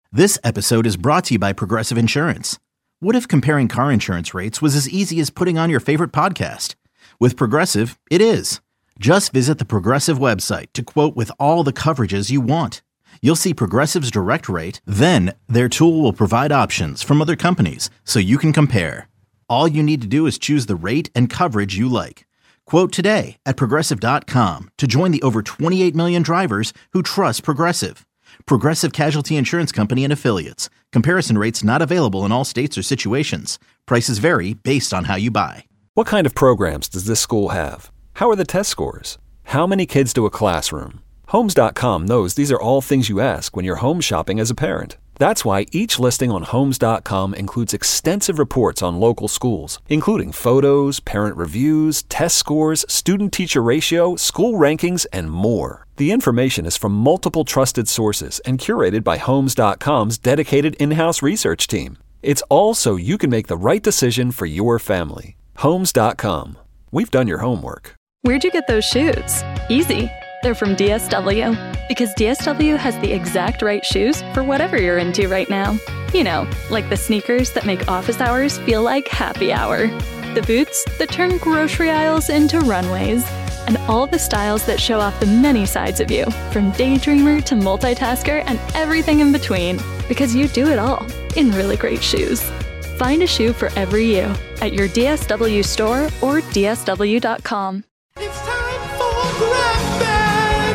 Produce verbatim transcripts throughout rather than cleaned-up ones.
This episode is brought to you by Progressive Insurance. What if comparing car insurance rates was as easy as putting on your favorite podcast? With Progressive, it is. Just visit the Progressive website to quote with all the coverages you want. You'll see Progressive's direct rate, then their tool will provide options from other companies so you can compare. All you need to do is choose the rate and coverage you like. Quote today at progressive dot com to join the over twenty-eight million drivers who trust Progressive. Progressive Casualty Insurance Company and Affiliates. Comparison rates not available in all states or situations. Prices vary based on how you buy. What kind of programs does this school have? How are the test scores? How many kids do a classroom? Homes dot com knows these are all things you ask when you're home shopping as a parent. That's why each listing on Homes dot com includes extensive reports on local schools, including photos, parent reviews, test scores, student-teacher ratio, school rankings, and more. The information is from multiple trusted sources and curated by Homes dot com's dedicated in-house research team. It's all so you can make the right decision for your family. Homes dot com. We've done your homework. Where'd you get those shoes? Easy. They're from D S W. Because D S W has the exact right shoes for whatever you're into right now. You know, like the sneakers that make office hours feel like happy hour. The boots that turn grocery aisles into runways. And all the styles that show off the many sides of you, from daydreamer to multitasker and everything in between. Because you do it all in really great shoes. Find a shoe for every you at your D S W store or D S W dot com. It's time for Grab Bag.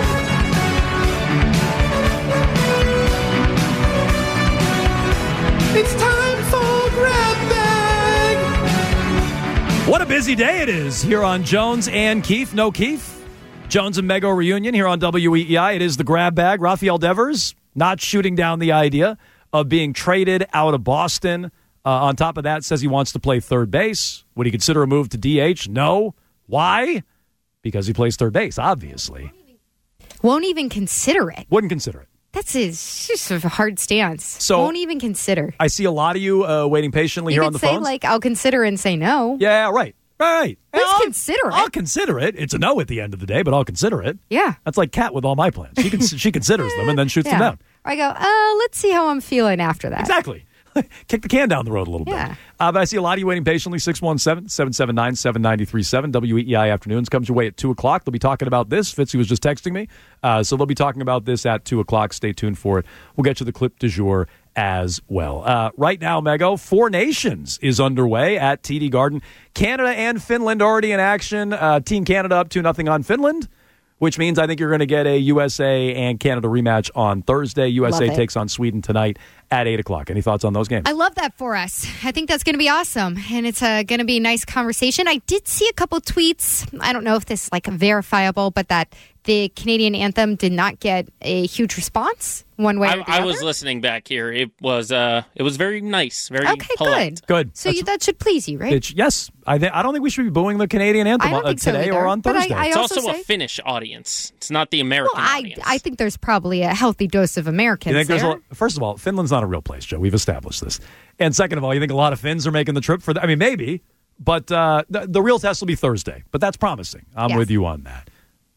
It's time for Grab Bag. What a busy day it is here on Jones and Keefe. No Keefe. Jones and Mego reunion here on W E E I. It is the Grab Bag. Rafael Devers not shooting down the idea of being traded out of Boston. Uh, on top of that, says he wants to play third base. Would he consider a move to D H? No. Why? Because he plays third base, obviously. Won't even consider it. Wouldn't consider it. That's his, just a hard stance. So won't even consider. I see a lot of you uh, waiting patiently you here on the say, phones. like, I'll consider and say no. Yeah, right. Right. Let's I'll, consider it. I'll consider it. It's a no at the end of the day, but I'll consider it. Yeah. That's like Kat with all my plans. She, can, she considers them and then shoots yeah. them down. I go, uh, let's see how I'm feeling after that. Exactly. Kick the can down the road a little yeah. bit. Uh, but I see a lot of you waiting patiently. six one seven, seven seven nine, seven nine three seven. W E E I Afternoons comes your way at two o'clock. They'll be talking about this. Fitzy was just texting me. Uh, so they'll be talking about this at two o'clock. Stay tuned for it. We'll get you the clip du jour as well. Uh, right now, Mego, Four Nations is underway at T D Garden. Canada and Finland already in action. Uh, Team Canada up two nothing on Finland, which means I think you're going to get a U S A and Canada rematch on Thursday. U S A takes on Sweden tonight at eight o'clock. Any thoughts on those games? I love that for us. I think that's going to be awesome, and it's uh, going to be a nice conversation. I did see a couple tweets. I don't know if this is like verifiable, but that the Canadian anthem did not get a huge response one way I, or the I other. was listening back here. It was uh, it was very nice, very okay, polite. good. Good. So you, that should please you, right? It, yes. I, th- I don't think we should be booing the Canadian anthem I don't uh, think so today either, or on but I- Thursday. I It's also also say- a Finnish audience. It's not the American Well, I, audience. I think there's probably a healthy dose of Americans You think there's there. a, first of all, Finland's not a real place, Joe. We've established this. And second of all, you think a lot of Finns are making the trip for that? I mean, maybe. But uh, the, the real test will be Thursday. But that's promising. I'm Yes. with you on that.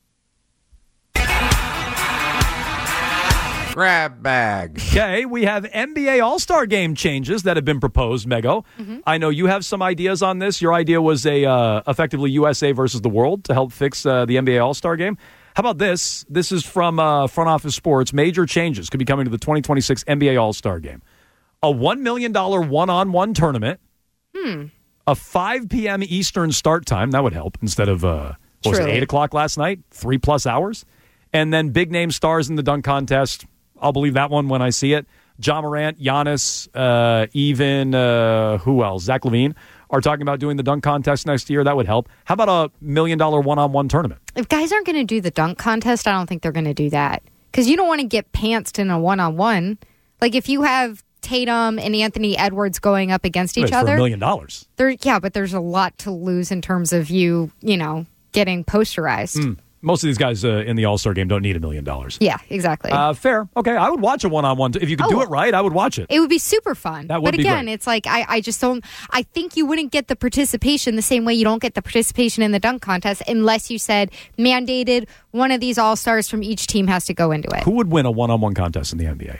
Grab Bag. Okay, we have N B A All-Star Game changes that have been proposed, Mego. Mm-hmm. I know you have some ideas on this. Your idea was a uh, effectively U S A versus the world to help fix uh, the N B A All-Star Game. How about this? This is from uh, Front Office Sports. Major changes could be coming to the twenty twenty-six N B A All-Star Game. A one million dollars one-on-one tournament. Hmm. A five p.m. Eastern start time. That would help instead of, uh, what was it, Truly. eight o'clock last night? Three-plus hours. And then big-name stars in the dunk contest. I'll believe that one when I see it. Ja Morant, Giannis, uh, even, uh, who else? Zach LaVine are talking about doing the dunk contest next year. That would help. How about a million-dollar one-on-one tournament? If guys aren't going to do the dunk contest, I don't think they're going to do that. Because you don't want to get pantsed in a one-on-one. Like, if you have Tatum and Anthony Edwards going up against each It's for other. a million dollars. There, yeah, but there's a lot to lose in terms of you, you know, getting posterized. Mm. Most of these guys uh, in the All-Star game don't need a million dollars. Yeah, exactly. Uh, fair. Okay, I would watch a one-on-one. If you could Oh. do it right, I would watch it. It would be super fun. That would but be again, great. it's like, I, I just don't, I think you wouldn't get the participation the same way you don't get the participation in the dunk contest unless you said mandated one of these all-stars from each team has to go into it. Who would win a one-on-one contest in the N B A?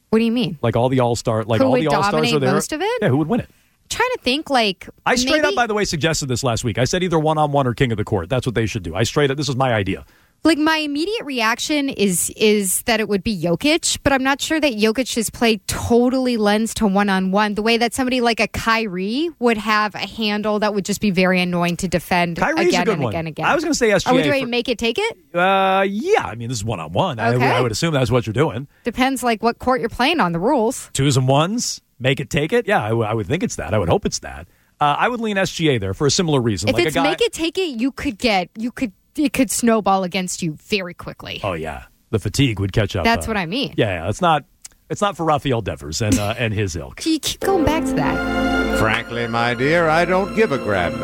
What do you mean? Like all the all-star, like Who all would the all-stars dominate are there. most of it? Yeah, who would win it? Trying to think like I straight maybe, up, by the way, suggested this last week. I said either one-on-one or king of the court. That's what they should do. I straight up, this was my idea. Like my immediate reaction is is that it would be Jokic, but I'm not sure that Jokic's play totally lends to one-on-one the way that somebody like a Kyrie would have a handle that would just be very annoying to defend Kyrie's again a good and one. again and again. I was going to say S G A. Are we doing for- make it take it? Uh, yeah, I mean, this is one-on-one. I, Okay. I would assume that's what you're doing. Depends like what court you're playing on, the rules. Twos and ones, make it take it. Yeah, I, w- I would think it's that. I would hope it's that. Uh, I would lean S G A there for a similar reason. If like it's a guy- make it take it, you could get you could it could snowball against you very quickly. Oh yeah, the fatigue would catch up. That's uh, what I mean. Yeah, yeah, it's not. It's not for Rafael Devers and uh, and his ilk. You keep going back to that. Frankly, my dear, I don't give a grab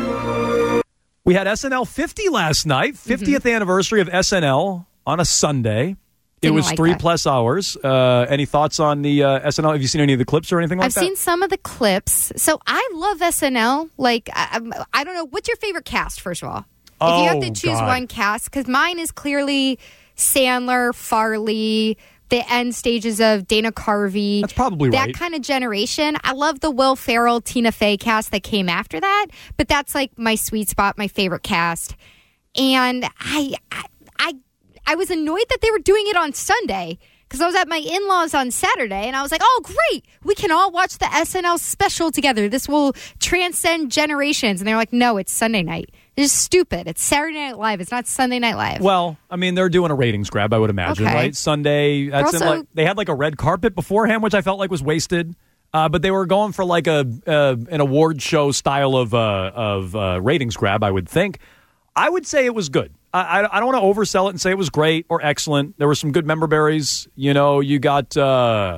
bag. We had S N L fifty last night, fiftieth Mm-hmm. anniversary of S N L on a Sunday. It Didn't was like three that. plus hours. Uh, any thoughts on the uh, S N L? Have you seen any of the clips or anything like I've that? seen some of the clips. So I love S N L. Like, I, I'm- I don't know. What's your favorite cast, first of all? If you have to Oh, choose God. one cast, because mine is clearly Sandler, Farley, the end stages of Dana Carvey. That's probably that right. kind of generation. I love the Will Ferrell, Tina Fey cast that came after that, but that's like my sweet spot, my favorite cast. And I, I, I, I was annoyed that they were doing it on Sunday because I was at my in-laws on Saturday, and I was like, "Oh, great! We can all watch the S N L special together. This will transcend generations." And they're like, "No, it's Sunday night. This is stupid. It's Saturday Night Live. It's not Sunday Night Live." Well, I mean, they're doing a ratings grab, I would imagine, Okay. right? Sunday. That's in Also- like, they had like a red carpet beforehand, which I felt like was wasted. Uh, but they were going for like a uh, an award show style of uh, of uh, ratings grab, I would think. I would say it was good. I, I, I don't want to oversell it and say it was great or excellent. There were some good member berries. You know, you got uh,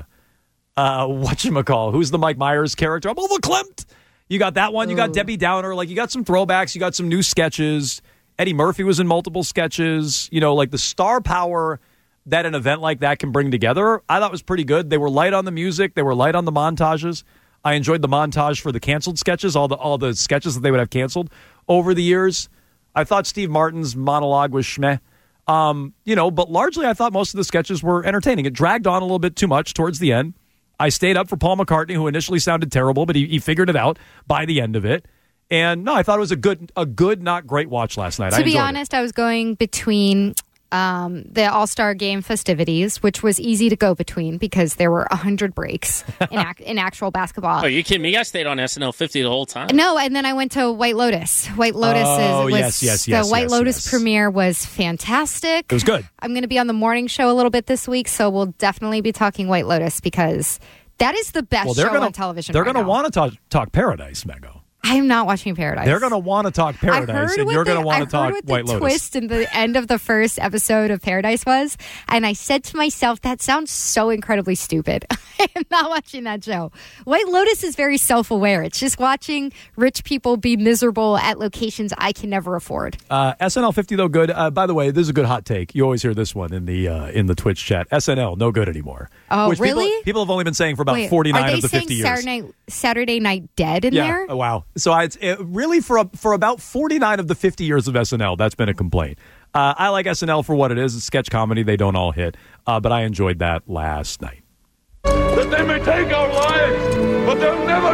uh, whatchamacall, who's the Mike Myers character? I'm overclimped. You got that one. You got Debbie Downer. Like, you got some throwbacks. You got some new sketches. Eddie Murphy was in multiple sketches. You know, like the star power that an event like that can bring together, I thought was pretty good. They were light on the music. They were light on the montages. I enjoyed the montage for the canceled sketches, all the all the sketches that they would have canceled over the years. I thought Steve Martin's monologue was schmeh. Um, you know, but largely I thought most of the sketches were entertaining. It dragged on a little bit too much towards the end. I stayed up for Paul McCartney, who initially sounded terrible, but he, he figured it out by the end of it. And no, I thought it was a good, a good, not great watch last night. I To be enjoyed it. honest, I was going between um, the All-Star Game festivities, which was easy to go between because there were one hundred breaks in, ac- in actual basketball. Oh, you kidding me? I stayed on S N L fifty the whole time. No, and then I went to White Lotus. White Lotus Oh, is was yes, yes, the yes, White yes, Lotus yes. premiere was fantastic. It was good. I'm going to be on the morning show a little bit this week, so we'll definitely be talking White Lotus because that is the best Well, they're show gonna, on television. They're right going to now. want to talk, talk Paradise, Mego. I'm not watching Paradise. They're going to want to talk Paradise, I heard and what you're the- going to want I to talk heard what White the Lotus. twist in the end of the first episode of Paradise was, and I said to myself, "That sounds so incredibly stupid." I am not watching that show. White Lotus is very self-aware. It's just watching rich people be miserable at locations I can never afford. Uh, S N L fifty though good. Uh, by the way, this is a good hot take. You always hear this one in the uh, in the Twitch chat. S N L no good anymore. Oh, Which people- really? People, have only been saying for about Wait, forty-nine are they of the saying fifty years. Saturday Night, Saturday Night Dead in yeah. there? Oh, wow. So I, it's it, really for a, for about forty-nine of the fifty years of S N L, that's been a complaint. Uh, I like S N L for what it is. It's sketch comedy. They don't all hit. Uh, but I enjoyed that last night. That they may take our lives, but they'll never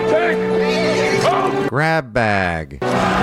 take our... Grab bag.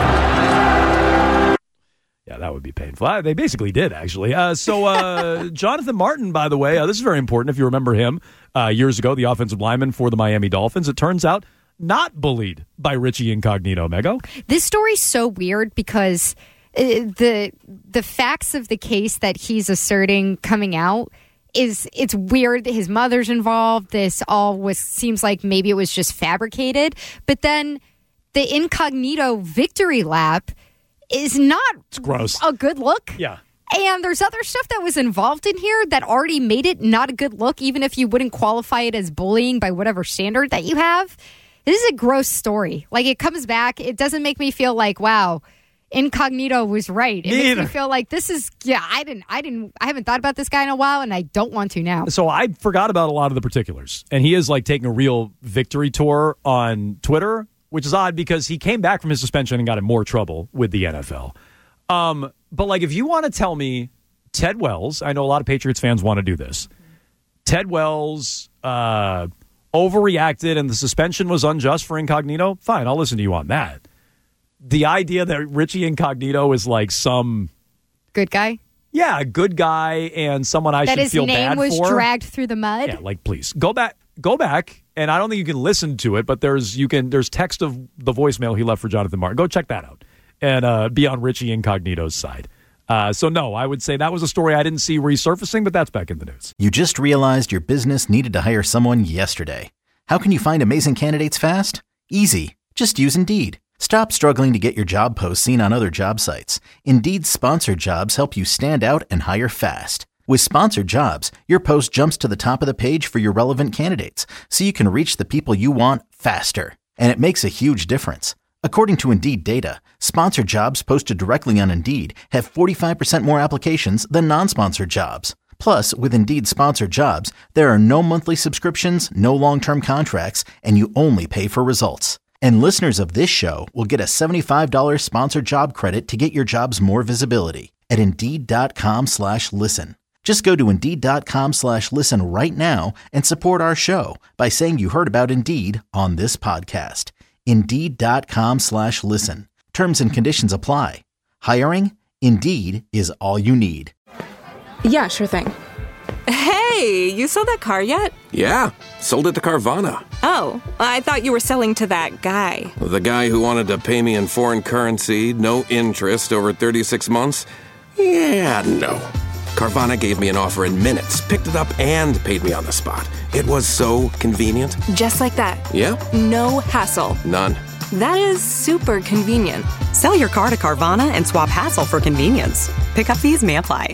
Yeah, that would be painful. Uh, they basically did, actually. Uh, so, uh, Jonathan Martin, by the way, uh, this is very important if you remember him uh, years ago, the offensive lineman for the Miami Dolphins. It turns out not bullied by Richie Incognito, Mego. This story's so weird because uh, the the facts of the case that he's asserting coming out is it's weird. His mother's involved. This all was seems like maybe it was just fabricated. But then the Incognito victory lap is not It's gross. a good look. Yeah. And there's other stuff that was involved in here that already made it not a good look, even if you wouldn't qualify it as bullying by whatever standard that you have. This is a gross story. Like, it comes back. It doesn't make me feel like, wow, Incognito was right. It Me makes either. me feel like this is, yeah, I didn't, I didn't, I haven't thought about this guy in a while, and I don't want to now. So I forgot about a lot of the particulars. And he is like taking a real victory tour on Twitter, which is odd because he came back from his suspension and got in more trouble with the N F L. Um, but like, if you want to tell me Ted Wells, I know a lot of Patriots fans want to do this. Ted Wells uh, overreacted and the suspension was unjust for Incognito, fine, I'll listen to you on that. The idea that Richie Incognito is like some... Good guy? Yeah, a good guy and someone I that should feel bad for. That his name was dragged through the mud? Yeah, like, please, go back, go back, and I don't think you can listen to it, but there's you can there's text of the voicemail he left for Jonathan Martin. Go check that out and uh, be on Richie Incognito's side. Uh, so, no, I would say that was a story I didn't see resurfacing, but that's back in the news. You just realized your business needed to hire someone yesterday. How can you find amazing candidates fast? Easy. Just use Indeed. Stop struggling to get your job posts seen on other job sites. Indeed's sponsored jobs help you stand out and hire fast. With sponsored jobs, your post jumps to the top of the page for your relevant candidates, so you can reach the people you want faster. And it makes a huge difference. According to Indeed data, sponsored jobs posted directly on Indeed have forty-five percent more applications than non-sponsored jobs. Plus, with Indeed sponsored jobs, there are no monthly subscriptions, no long-term contracts, and you only pay for results. And listeners of this show will get a seventy-five dollars sponsored job credit to get your jobs more visibility at Indeed.com slash listen. Just go to Indeed.com slash listen right now and support our show by saying you heard about Indeed on this podcast. Indeed.com slash listen. Terms and conditions apply. Hiring? Indeed is all you need. Yeah, sure thing. Hey, you sold that car yet? Yeah, sold it to Carvana. Oh, I thought you were selling to that guy. The guy who wanted to pay me in foreign currency, no interest, over thirty-six months? Yeah, no. Carvana gave me an offer in minutes, picked it up, and paid me on the spot. It was so convenient. Just like that. Yeah. No hassle. None. That is super convenient. Sell your car to Carvana and swap hassle for convenience. Pickup fees may apply.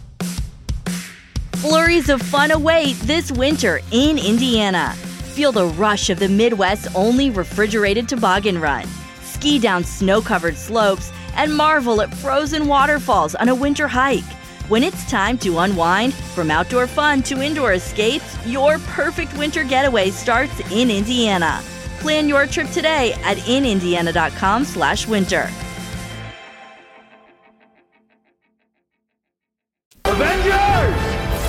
Flurries of fun await this winter in Indiana. Feel the rush of the Midwest's only refrigerated toboggan run. Ski down snow-covered slopes and marvel at frozen waterfalls on a winter hike. When it's time to unwind, from outdoor fun to indoor escapes, your perfect winter getaway starts in Indiana. Plan your trip today at inindiana.com slash winter. Avengers!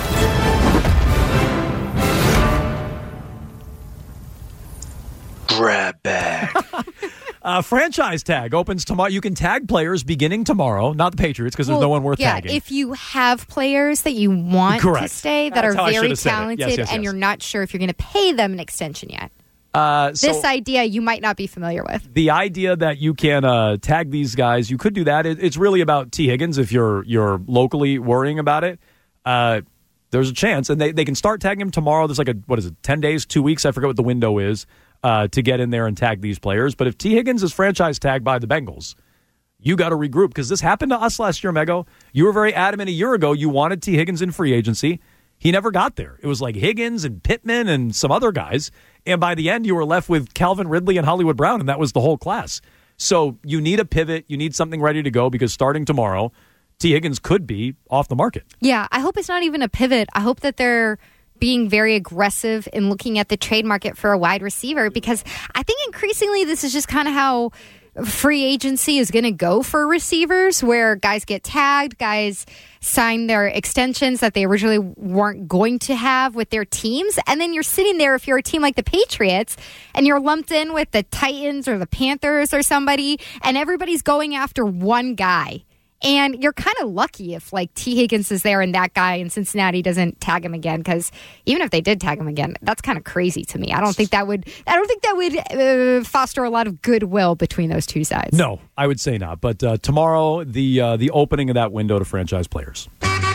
Grab bag. uh, franchise tag opens tomorrow. You can tag players beginning tomorrow, not the Patriots, because well, there's no one worth yeah, tagging. If you have players that you want Correct. to stay that That's are very talented, talented yes, yes, and yes. you're not sure if you're going to pay them an extension yet. Uh, so this idea you might not be familiar with. The idea that you can uh, tag these guys, you could do that. It, it's really about T. Higgins if you're you're locally worrying about it. Uh, there's a chance, and they, they can start tagging him tomorrow. There's like a, what is it, ten days, two weeks? I forget what the window is uh, to get in there and tag these players. But if T. Higgins is franchise tagged by the Bengals, you got to regroup because this happened to us last year, Mego. You were very adamant a year ago you wanted T. Higgins in free agency. He never got there. It was like Higgins and Pittman and some other guys. And by the end, you were left with Calvin Ridley and Hollywood Brown, and that was the whole class. So you need a pivot. You need something ready to go because starting tomorrow, T. Higgins could be off the market. Yeah, I hope it's not even a pivot. I hope that they're being very aggressive in looking at the trade market for a wide receiver because I think increasingly this is just kind of how free agency is going to go for receivers where guys get tagged, guys sign their extensions that they originally weren't going to have with their teams. And then you're sitting there if you're a team like the Patriots and you're lumped in with the Titans or the Panthers or somebody and everybody's going after one guy. And you're kind of lucky if, like, T. Higgins is there and that guy in Cincinnati doesn't tag him again. Because even if they did tag him again, that's kind of crazy to me. I don't think that would. I don't think that would uh, foster a lot of goodwill between those two sides. No, I would say not. But uh, tomorrow, the uh, the opening of that window to franchise players.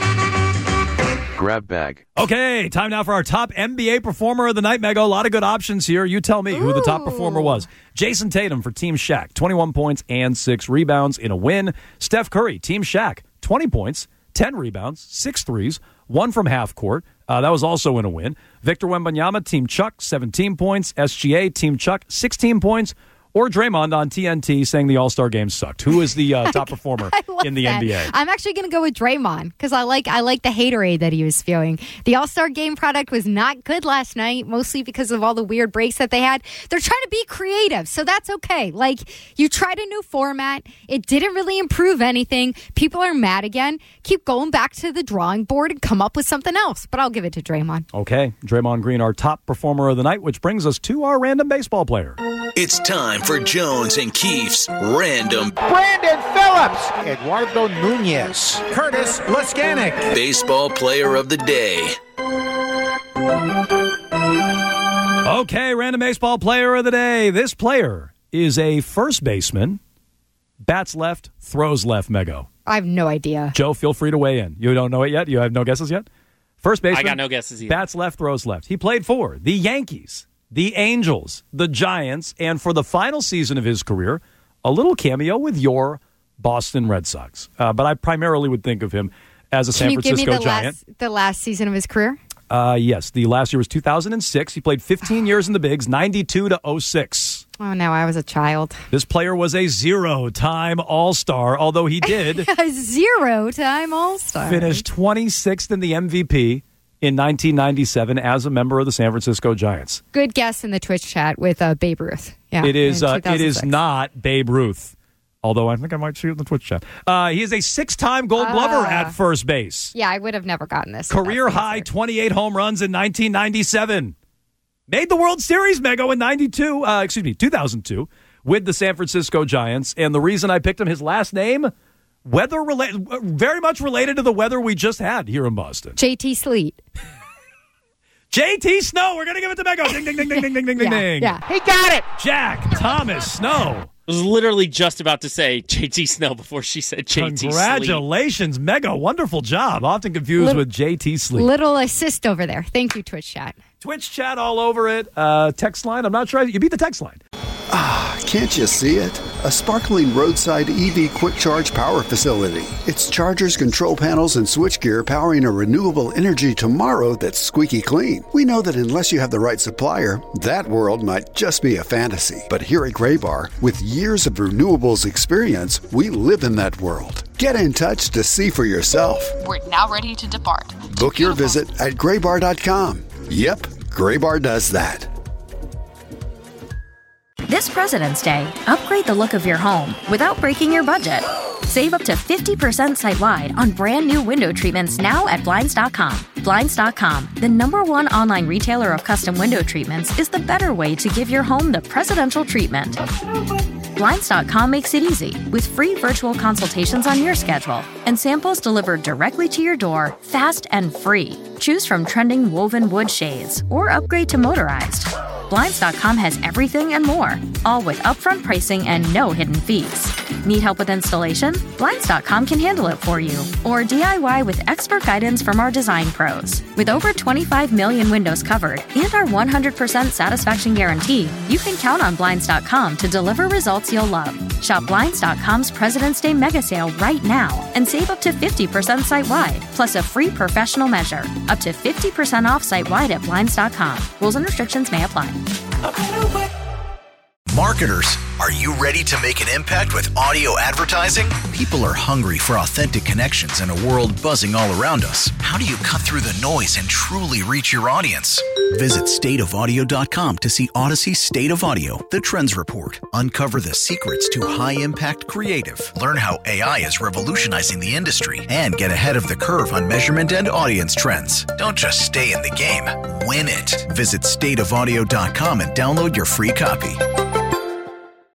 Grab bag. Okay, time now for our top N B A performer of the night, Mego. A lot of good options here. You tell me Ooh. who the top performer was. Jason Tatum for Team Shaq, twenty-one points and six rebounds in a win. Steph Curry, Team Shaq, twenty points, ten rebounds, six threes, one from half court. Uh, that was also in a win. Victor Wembanyama, Team Chuck, seventeen points. S G A, Team Chuck, sixteen points. Or Draymond on T N T saying the All-Star game sucked. Who is the uh, top performer in the that. N B A? I'm actually going to go with Draymond because I like I like the haterade that he was spewing. The All-Star game product was not good last night, mostly because of all the weird breaks that they had. They're trying to be creative, so that's okay. Like, you tried a new format. It didn't really improve anything. People are mad again. Keep going back to the drawing board and come up with something else. But I'll give it to Draymond. Okay. Draymond Green, our top performer of the night, which brings us to our random baseball player. It's time for Jones and Keefe's Random Brandon Phillips, Eduardo Nunez, Curtis Laskanik, Baseball Player of the Day. Okay, random baseball player of the day. This player is a first baseman. Bats left, throws left, Mego. I have no idea. Joe, feel free to weigh in. You don't know it yet? You have no guesses yet? First baseman. I got no guesses either. Bats left, throws left. He played for the Yankees, the Angels, the Giants, and for the final season of his career, a little cameo with your Boston Red Sox. Uh, but I primarily would think of him as a San Can you Francisco give me the Giant. last, the last season of his career? Uh, yes, the last year was two thousand six. He played fifteen years in the Bigs, ninety-two to oh six. Oh, no, I was a child. This player was a zero-time All-Star, although he did a zero-time All-Star. finish twenty-sixth in the M V P in nineteen ninety-seven as a member of the San Francisco Giants. Good guess in the Twitch chat with uh, Babe Ruth. Yeah, it is. in Uh, it is not Babe Ruth. Although I think I might see it in the Twitch chat. Uh, he is a six-time Gold Glover Ah. at first base. Yeah, I would have never gotten this. Career high twenty-eight home runs in nineteen ninety-seven. Made the World Series, Mego, in ninety-two. Uh, excuse me, two thousand two with the San Francisco Giants. And the reason I picked him, his last name, weather related, very much related to the weather we just had here in Boston. J T Sleet. J T Snow. We're gonna give it to Mego. Ding, ding, ding, ding, ding, ding, ding, yeah, ding. Yeah, he got it. Jack Thomas Snow. I was literally just about to say J T Snow before she said J T Sleet. Congratulations, Mego. Wonderful job. Often confused Little- with J T Sleep. Little assist over there. Thank you, Twitch chat. Twitch chat all over it. Uh, text line. I'm not sure. You beat the text line. Ah, can't you see it? A sparkling roadside E V quick charge power facility. It's chargers, control panels, and switchgear powering a renewable energy tomorrow that's squeaky clean. We know that unless you have the right supplier, that world might just be a fantasy. But here at Gray Bar, with years of renewables experience, we live in that world. Get in touch to see for yourself. We're now ready to depart. Book your visit at gray bar dot com. Yep, Gray Bar does that. This President's Day, upgrade the look of your home without breaking your budget. Save up to fifty percent site-wide on brand new window treatments now at Blinds dot com. Blinds dot com, the number one online retailer of custom window treatments, is the better way to give your home the presidential treatment. Blinds dot com makes it easy with free virtual consultations on your schedule and samples delivered directly to your door, fast and free. Choose from trending woven wood shades or upgrade to motorized. Blinds dot com has everything and more, all with upfront pricing and no hidden fees. Need help with installation? Blinds dot com can handle it for you. Or D I Y with expert guidance from our design pros. With over twenty-five million windows covered and our one hundred percent satisfaction guarantee, you can count on Blinds dot com to deliver results you'll love. Shop Blinds dot com's President's Day mega sale right now and save up to fifty percent site-wide, plus a free professional measure. Up to fifty percent off site-wide at Blinds dot com. Rules and restrictions may apply. Marketers, are you ready to make an impact with audio advertising? People are hungry for authentic connections in a world buzzing all around us. How do you cut through the noise and truly reach your audience? Visit state of audio dot com to see Odyssey State of Audio, the Trends Report. Uncover the secrets to high-impact creative. Learn how A I is revolutionizing the industry and get ahead of the curve on measurement and audience trends. Don't just stay in the game, win it. Visit state of audio dot com and download your free copy.